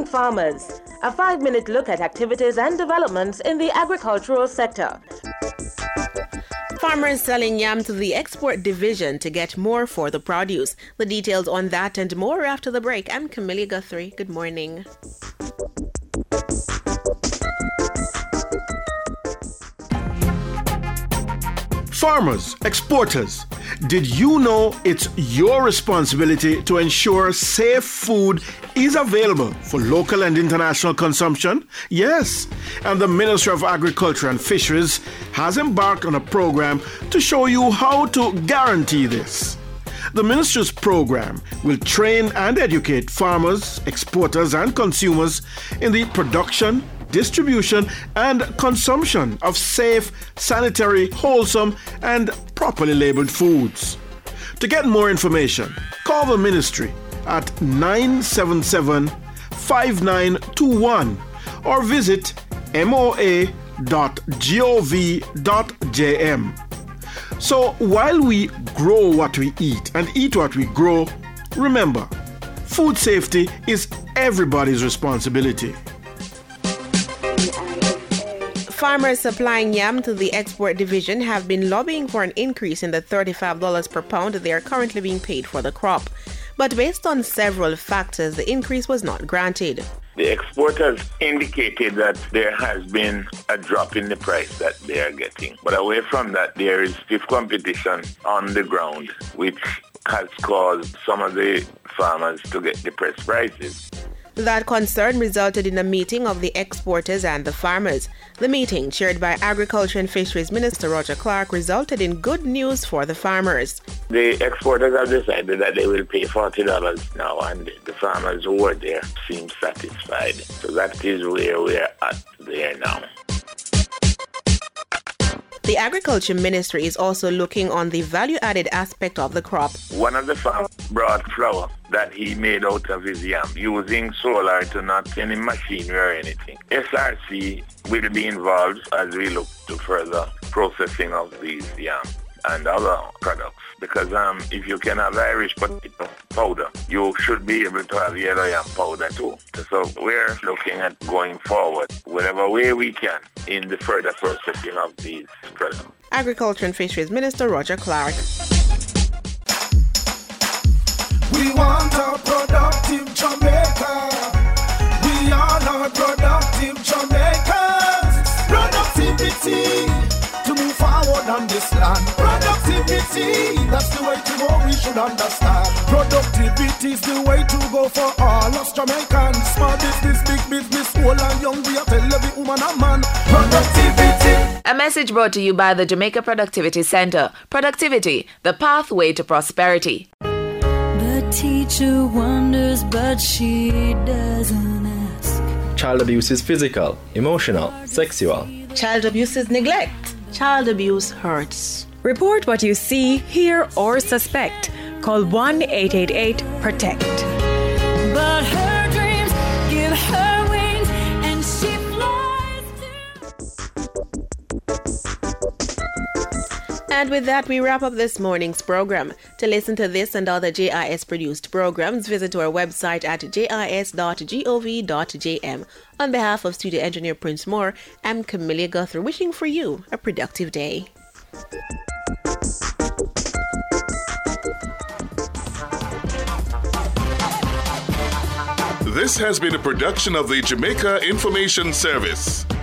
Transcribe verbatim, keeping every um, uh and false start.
Farmers, a five-minute look at activities and developments in the agricultural sector. Farmers selling yam to the export division to get more for the produce. The details on that and more after the break. I'm Camilla Guthrie. Good morning. Farmers, exporters, did you know it's your responsibility to ensure safe food is available for local and international consumption? Yes, and the Ministry of Agriculture and Fisheries has embarked on a program to show you how to guarantee this. The Ministry's program will train and educate farmers, exporters, and consumers in the production, distribution, and consumption of safe, sanitary, wholesome, and properly labeled foods. To get more information, call the Ministry at nine seven seven, five nine two one or visit m o a dot gov dot j m. So while we grow what we eat and eat what we grow, remember, food safety is everybody's responsibility. Farmers supplying yam to the export division have been lobbying for an increase in the thirty-five dollars per pound they are currently being paid for the crop. But based on several factors, the increase was not granted. The exporters indicated that there has been a drop in the price that they are getting. But away from that, there is stiff competition on the ground, which has caused some of the farmers to get depressed prices. That concern resulted in a meeting of the exporters and the farmers. The meeting, chaired by Agriculture and Fisheries Minister Roger Clark, resulted in good news for the farmers. The exporters have decided that they will pay forty dollars now, and the farmers who were there seem satisfied. So that is where we're at there now. The Agriculture Ministry is also looking on the value-added aspect of the crop. One of the farmers brought flour that he made out of his yam using solar to not any machinery or anything. S R C will be involved as we look to further processing of these yam and other products. Because um, if you can have Irish potato powder, you should be able to have yellow yam powder too. So we're looking at going forward, whatever way we can, in the further processing of these products. Agriculture and Fisheries Minister Roger Clark. We want a productive Jamaica. We are not productive Jamaicans. Productivity to move forward on this land. Productivity, that's the way to go, we should understand. Productivity is the way to go for all us Jamaicans. Small business, big business, old and young, we are tell every woman and man. Productivity. A message brought to you by the Jamaica Productivity Center. Productivity, the pathway to prosperity. The teacher wonders, but she doesn't ask. Child abuse is physical, emotional, sexual. Child abuse is neglect. Child abuse hurts. Report what you see, hear, or suspect. Call one eight eight eight PROTECT. But her dreams give her wings and she flies to... And with that, we wrap up this morning's program. To listen to this and other J I S-produced programs, visit our website at jis dot gov dot j m. On behalf of studio engineer Prince Moore, I'm Camilla Guthrie, wishing for you a productive day. This has been a production of the Jamaica Information Service.